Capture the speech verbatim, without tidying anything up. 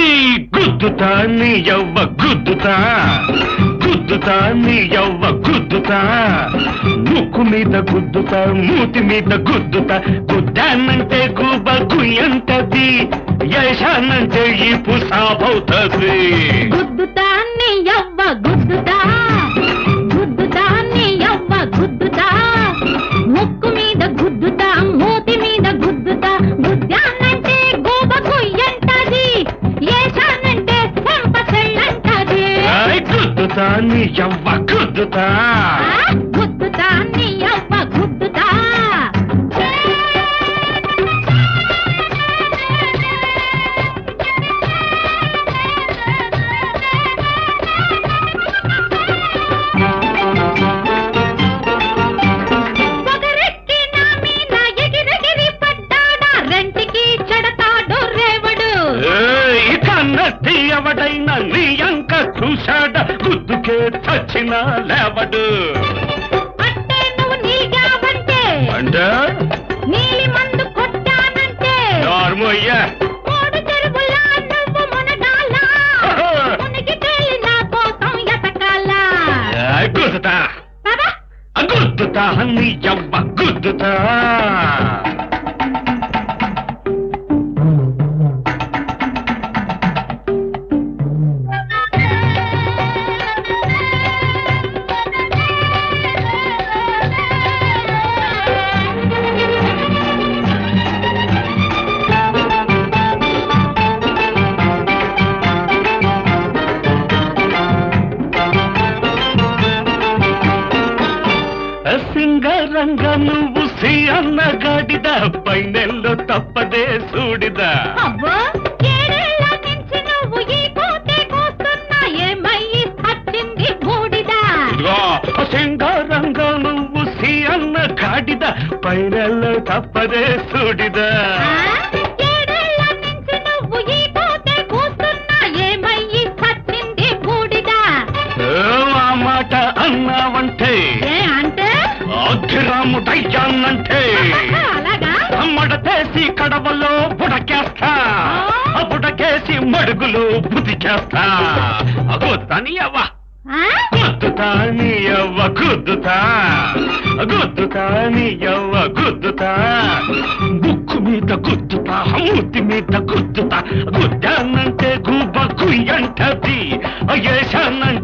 గుద్దుతా నీ యవ్వ గుద్దుతా గుద్దుతా నీ యవ్వ గుద్దుతా ముక్కు మీద గుద్దుతా మూతి మీద గుద్దుతా గుద్దానంటే గుబ గుయ్యంటది యశానంటే ఈ పుసాబవుతుంది గుద్దుతా నీ యవ్వ గుద్దుతా గుద్దుతా నీ యవ్వ గుద్దుతా ముక్కు మీద గుద్దుతా మూతి మీద గుద్దుతా గుద్దానంటే గుబ గుయ్యంటది యశానంటే చెంప చెల్లంటది గుద్దుతా నీ యవ్వ గుద్దుతా గుద్దుతా నీ యవ్వ గుద్దుతా పొగరెక్కి నా మీద ఎగిరెగిరి పడ్డాడా రెంటికి చెడతాడు రేవడు కన్నట్టి ఎవడైనా నీ అంక చూశాడ గుద్దుకే చచ్చినా లేవడు అంటే నువ్వు నీగావంటే అంటే నీలి మందు కొట్టానంటే నార్మయ్యా మూడు చెరువులా నువ్వు మునగాల మునిగి తేలి నా కోసం ఎతకాలా గుద్దుతా పద గుద్దుతా నీ యవ్వ గుద్దుతా సింగరంగ నువ్వు సి అన్న గాడిద పైనెల్లో తప్పదే సూడిద అవ్వో ఏడేళ్ల నుంచి నువ్వు ఈ కోతే కోస్తున్నా ఏమయ్యి వచ్చింది బూడిదా ఇదిగో సింగరంగ నువ్వు సి అన్న గాడిద పైనెల్లో తప్పదే సూడిద ఏడేళ్ల నుంచి నువ్వు ఈ కోతే కోస్తున్నా ఏమయ్యి వచ్చింది బూడిదా ఆ మాట అన్నావంటే ఏ అంటే అగ్గిరాముడయ్యానంటే అలాగా మడతేసి కడవలో బుడకేస్తా బుడకేసి మడుగులు బుదికేస్తా గుద్దని అవ్వ గుద్దుతా నీ యవ్వ గుద్దుతా గుద్దుతా నీ యవ్వ గుద్దుతా ముక్కు మీద గుద్దుతా మూతి మీద గుద్దుతా గుద్దానంటే గుబ్బ గుయ్యంటది ఏశానంటే